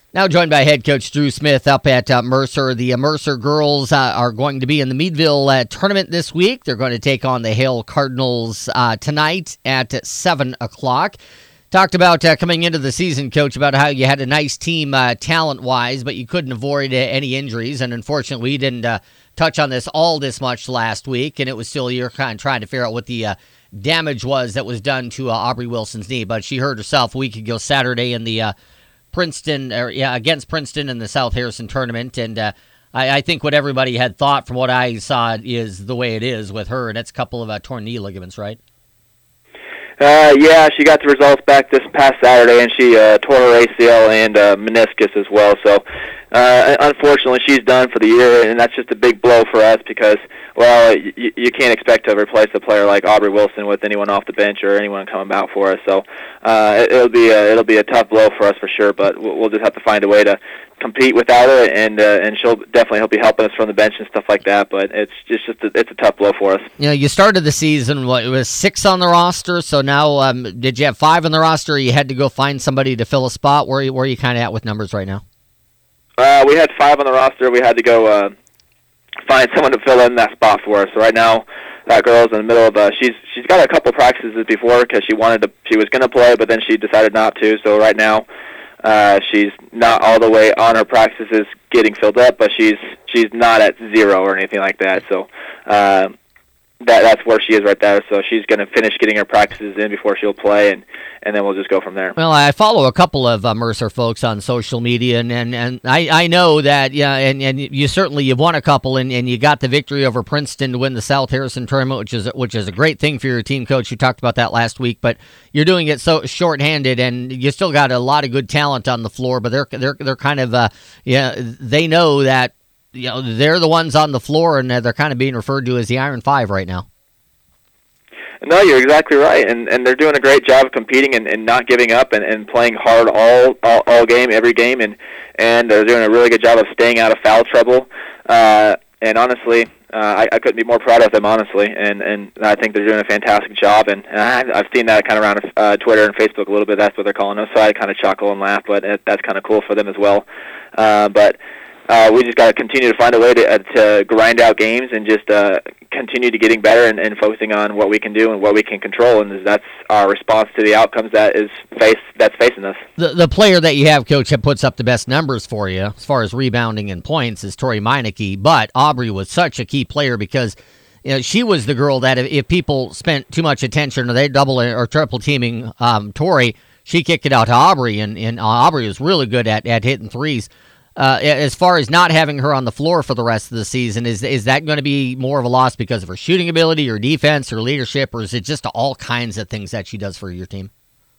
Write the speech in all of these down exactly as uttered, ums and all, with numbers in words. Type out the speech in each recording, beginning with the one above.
Now joined by head coach Drew Smith up at uh, Mercer. The uh, Mercer girls uh, are going to be in the Meadville uh, tournament this week. They're going to take on the Hale Cardinals uh, tonight at seven o'clock. Talked about uh, coming into the season, Coach, about how you had a nice team uh, talent-wise, but you couldn't avoid uh, any injuries. And unfortunately, we didn't uh, touch on this all this much last week, and it was still you're kind of trying to figure out what the uh, damage was that was done to uh, Aubrey Wilson's knee. But she hurt herself a week ago Saturday in the uh, Princeton, or yeah, against Princeton in the South Harrison tournament, and uh, I, I think what everybody had thought from what I saw is the way it is with her, and it's a couple of uh, torn knee ligaments, right? Uh, yeah, she got the results back this past Saturday, and she uh, tore her A C L and uh, meniscus as well. So, uh, unfortunately, she's done for the year, and that's just a big blow for us because, well, you, you can't expect to replace a player like Aubrey Wilson with anyone off the bench or anyone coming out for us. So, uh, it, it'll be a, it'll be a tough blow for us for sure. But we'll, we'll just have to find a way to compete without her, and uh, and she'll definitely be helping us from the bench and stuff like that. But it's just, just a, it's a tough blow for us. You know, you started the season, what, it was six on the roster, so now um, did you have five on the roster, or you had to go find somebody to fill a spot? Where are you, where are you kind of at with numbers right now? Uh, we had five on the roster. We had to go uh, find someone to fill in that spot for us. So right now, that girl's in the middle of uh, she's she's got a couple practices before because she wanted to she was going to play, but then she decided not to. So right now, Uh, she's not all the way on her practices getting filled up, but she's she's not at zero or anything like that. So uh, that that's where she is right there. So she's going to finish getting her practices in before she'll play, and, and then we'll just go from there. Well, I follow a couple of uh, Mercer folks on social media, and, and, and I, I know that, yeah, and, and you certainly you've won a couple, and, and you got the victory over Princeton to win the South Harrison tournament, which is which is a great thing for your team, Coach. You talked about that last week, but you're doing it so shorthanded, and you still got a lot of good talent on the floor, but they're they're they're kind of uh, yeah, they know that. You know, they're the ones on the floor, and they're kind of being referred to as the Iron Five right now. No, you're exactly right, and and they're doing a great job of competing and, and not giving up and, and playing hard all, all all game, every game, and and they're doing a really good job of staying out of foul trouble. Uh, and honestly, uh, I, I couldn't be more proud of them, honestly, and and I think they're doing a fantastic job. And, and I, I've seen that kind of around uh, Twitter and Facebook a little bit. That's what they're calling us, so I kind of chuckle and laugh, but it, that's kind of cool for them as well. Uh, but. Uh, we just got to continue to find a way to, uh, to grind out games and just uh, continue to getting better and, and focusing on what we can do and what we can control, and that's our response to the outcomes that is face that's facing us. The the player that you have, Coach, that puts up the best numbers for you as far as rebounding and points is Tori Meineke, but Aubrey was such a key player because you know she was the girl that if, if people spent too much attention or they double or triple teaming um, Tori, she kicked it out to Aubrey, and, and Aubrey was really good at, at hitting threes. Uh, as far as not having her on the floor for the rest of the season, is is that going to be more of a loss because of her shooting ability or defense or leadership, or is it just all kinds of things that she does for your team?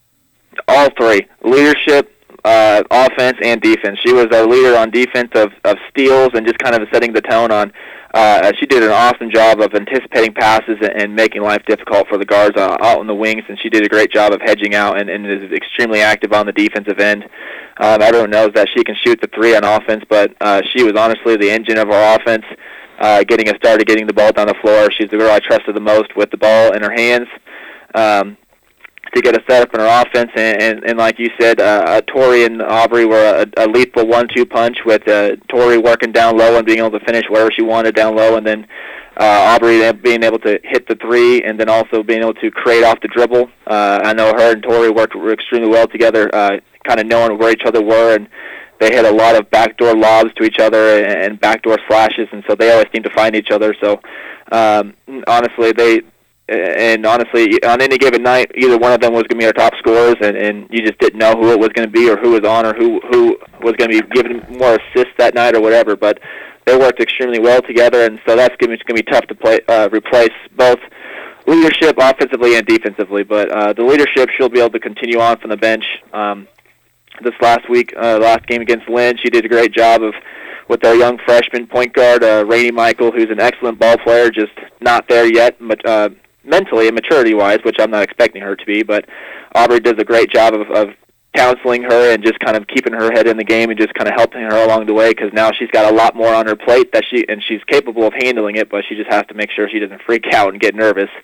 All three. Leadership, uh, offense, and defense. She was our leader on defense of, of steals and just kind of setting the tone on. Uh, she did an awesome job of anticipating passes and, and making life difficult for the guards uh, out on the wings, and she did a great job of hedging out and, and is extremely active on the defensive end. Um, everyone knows that she can shoot the three on offense, but uh, she was honestly the engine of our offense, uh, getting us started, getting the ball down the floor. She's the girl I trusted the most with the ball in her hands um, to get us set up in our offense. And, and, and like you said, uh, uh, Tori and Aubrey were a, a lethal one two punch with uh, Tori working down low and being able to finish wherever she wanted down low, and then uh, Aubrey being able to hit the three and then also being able to create off the dribble. Uh, I know her and Tori worked extremely well together, uh, kind of knowing where each other were, and they hit a lot of backdoor lobs to each other and, and backdoor slashes, and so they always seem to find each other. So um, honestly, they and honestly, on any given night, either one of them was going to be our top scorers, and, and you just didn't know who it was going to be or who was on or who who was going to be giving more assists that night or whatever. But they worked extremely well together, and so that's going to be tough to play uh, replace both leadership offensively and defensively. But uh, the leadership, she'll be able to continue on from the bench. Um, This last week, uh, last game against Lynn, she did a great job of with our young freshman point guard, uh, Rainey Michael, who's an excellent ball player, just not there yet, but uh, mentally and maturity-wise, which I'm not expecting her to be. But Aubrey does a great job of, of counseling her and just kind of keeping her head in the game and just kind of helping her along the way, because now she's got a lot more on her plate that she and she's capable of handling it, but she just has to make sure she doesn't freak out and get nervous.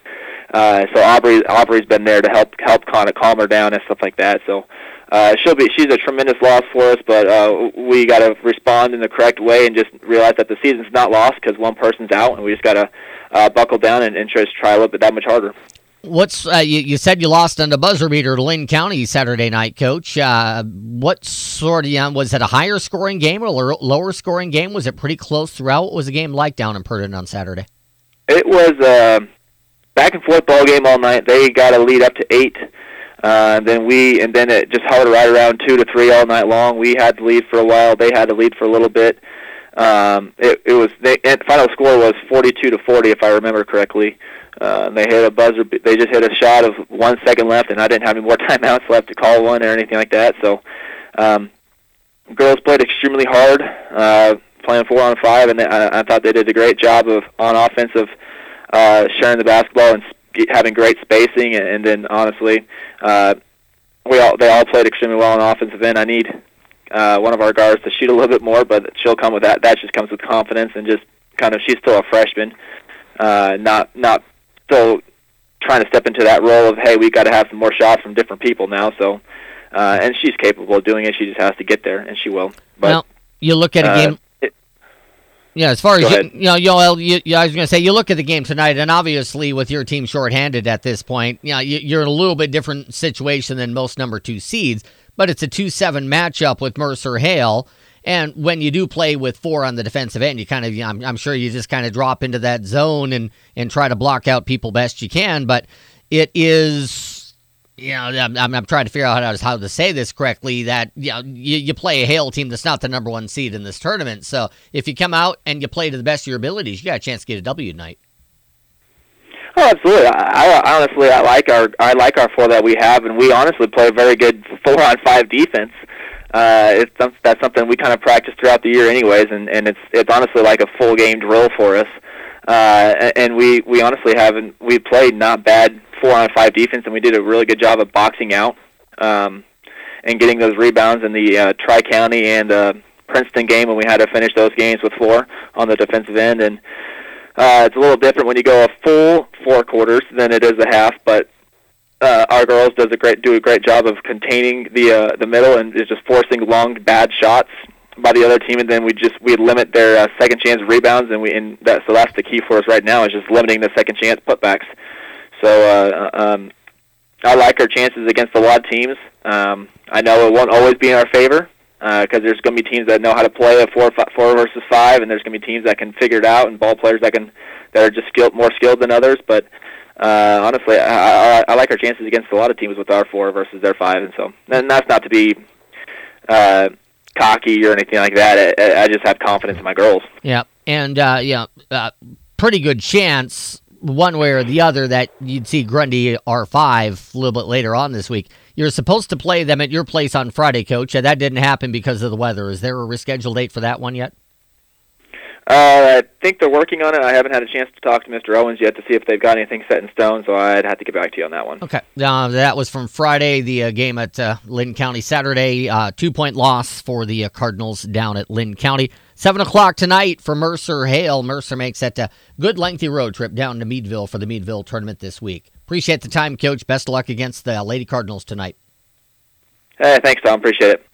Uh, so Aubrey Aubrey's been there to help help kind of calm her down and stuff like that. So uh, she'll be she's a tremendous loss for us, but uh, we got to respond in the correct way and just realize that the season's not lost because one person's out, and we just got to uh, buckle down and, and just try a little bit that much harder. What's uh, you, you said you lost on the buzzer beater to Lynn County Saturday night, Coach. Uh, what sort of um, was it a higher scoring game or a lower scoring game? Was it pretty close throughout? What was the game like down in Purdon on Saturday? It was a back and forth ball game all night. They got a lead up to eight. Uh, then we and then it just hovered right around two to three all night long. We had the lead for a while. They had the lead for a little bit. Um, it, it was the final score was forty-two to forty, if I remember correctly. Uh, they hit a buzzer. They just hit a shot of one second left, and I didn't have any more timeouts left to call one or anything like that. So, um, girls played extremely hard, uh, playing four on five, and I, I thought they did a great job of on offense of uh, sharing the basketball and sp- having great spacing. And, and then, honestly, uh, we all they all played extremely well on offensive end. I need uh, one of our guards to shoot a little bit more, but she'll come with that. That just comes with confidence and just kind of. She's still a freshman, uh, not not. still trying to step into that role of, hey, we got to have some more shots from different people now. So, uh, and she's capable of doing it. She just has to get there, and she will. But well, you look at a uh, game. It, yeah, as far as you, you, you know, Yoel, you, you, I was going to say, you look at the game tonight, and obviously with your team shorthanded at this point, you know, you, you're in a little bit different situation than most number two seeds. But it's a two seven matchup with Mercer Hale. And when you do play with four on the defensive end, you kind of, you know, I'm, I'm sure you just kind of drop into that zone and, and try to block out people best you can. But it is, you know, I'm, I'm trying to figure out how to, how to say this correctly, that, you know, you, you play a Hale team that's not the number one seed in this tournament. So if you come out and you play to the best of your abilities, you got a chance to get a W tonight. Oh, absolutely. I, I honestly, I like our, I like our four that we have, and we honestly play a very good four on five defense. Uh, it's that's something we kind of practice throughout the year, anyways, and, and it's it's honestly like a full game drill for us. Uh, and we, we honestly haven't we played not bad four on five defense, and we did a really good job of boxing out um, and getting those rebounds in the uh, Tri County and uh, Princeton game when we had to finish those games with four on the defensive end. And uh, it's a little different when you go a full four quarters than it is a half, but. Uh, our girls does a great do a great job of containing the uh, the middle and is just forcing long bad shots by the other team, and then we just we limit their uh, second chance rebounds, and we and that so that's the key for us right now is just limiting the second chance putbacks. So uh, um, I like our chances against a lot of teams. Um, I know it won't always be in our favor because uh, there's going to be teams that know how to play a four five, four versus five, and there's going to be teams that can figure it out, and ball players that can that are just skilled more skilled than others, but. Uh, honestly, I, I, I like our chances against a lot of teams with our four versus their five, and so and that's not to be uh, cocky or anything like that. I, I just have confidence in my girls. Yeah, and uh, yeah, uh, pretty good chance one way or the other that you'd see Grundy R five a little bit later on this week. You're supposed to play them at your place on Friday, Coach, and that didn't happen because of the weather. Is there a rescheduled date for that one yet? Uh, I think they're working on it. I haven't had a chance to talk to Mister Owens yet to see if they've got anything set in stone, so I'd have to get back to you on that one. Okay. Uh, that was from Friday, the uh, game at uh, Lynn County Saturday. Uh, two-point loss for the uh, Cardinals down at Lynn County. seven o'clock tonight for Mercer Hale. Mercer makes that a good lengthy road trip down to Meadville for the Meadville tournament this week. Appreciate the time, Coach. Best of luck against the Lady Cardinals tonight. Hey, thanks, Tom. Appreciate it.